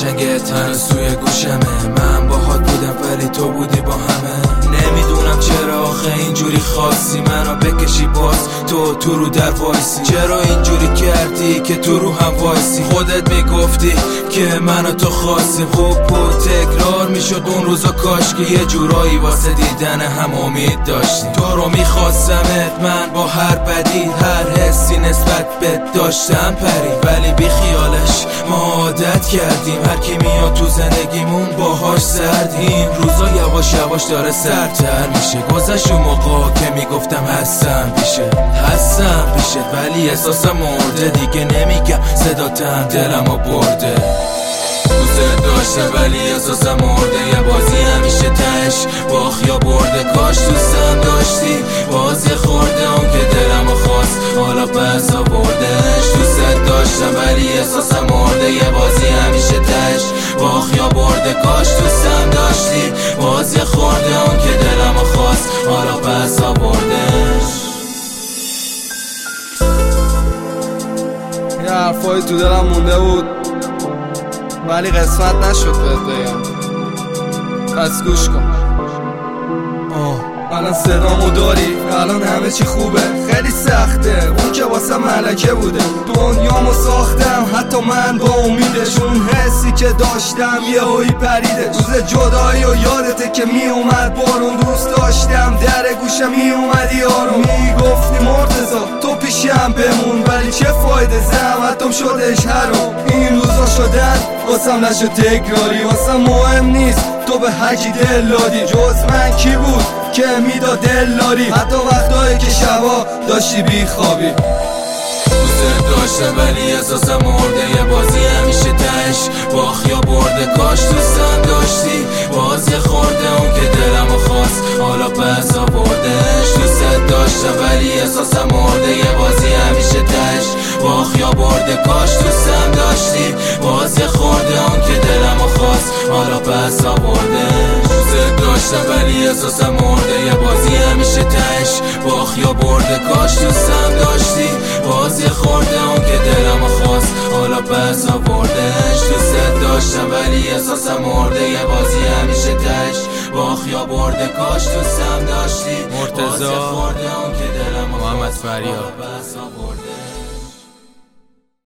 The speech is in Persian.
قشنگت هنوز توی گوشمه. من باهات بودم ولی تو بودی با همه. نمیدونم چرا آخه اینجوری خواستی منو بکشی باز تو رو در وایسی. چرا اینجوری کردی که تو رو هم وایسی؟ خودت میگفتی که منو تو خواستیم. خوب بود تکرار میشد اون روزا، کاش که یه جورایی واسه دیدن هم امید داشتیم. تو رو میخواستمت من با هر بدی هر حسی نسبت به داشتم پری، ولی بی خیالش ما عادت کردیم. هر کی میاد تو زندگیمون باهاش سردیم. این روزا یواش یواش داره سردتر میشه. گذشت اون موقع که میگفتم هستم پیشت ولی احساسم مرده دیگه. نمیگم صداتم دلمو برده. دوست داشتم ولی احساسم مرده. یه بازی همیشه تش باخت یا برده. کاش دوستم داشتی بازی خورده اون که دلمو خواست حالا پس آوردش. دوست داشتم ولی احساسم مرده. یه بازی همیشه تش باخت یا برده. کاش دوستم داشتی بازی خورده اون که دلمو خواست حالا پس آوردش. یه حرفایی تو دلم مونده بود ولی قسمت نشد بهت بگم، پس گوش کن. الان صدامو داری، الان همه چی خوبه. خیلی سخته اون که واسه ملکه بوده. دنیامو ساختم حتی من با امیدش. اون حسی که داشتم یه هایی پریده. روز جدایی و یادته که می اومد بارون. دوست داشتم در گوشم می اومدی یارو. میگفتی مرتضی تو پیشم بمون، ولی چه فایده زحمتم شدش هرو. این روزا شدن واسم نشد تکراری. واسم مهم نیست تو به هرکی دل دادی. جز من کی بود که میداد دل داری؟ حتی وقتایی که شبا داشتی بیخوابی. دوست داشتم ولی احساسم مرده. یه بازی همیشه تش باخت یا برده. کاش دوستم داشتی بازی خورده اون که دلمو خواست حالا پس آوردش. دوست داشتم ولی احساسم مرده. یه بازی همیشه تش باخت یا برده. کاش دوستم داشتی بازی خورده اون که دلمو خواست حالا پس آوردش. داشتم ولی احساسم مرده. یه بازی همیشه تش باخت یا برده. کاش دوستم داشتی بازی خورده اون که دلمو خواست حالا پس آوردش. دوست داشتم ولی احساسم مرده. یه بازی همیشه تش باخت یا برده. کاش دوستم داشتی مرتضی بازی خورده اون که دلمو محمد خواست فریاد حالا پس آورده.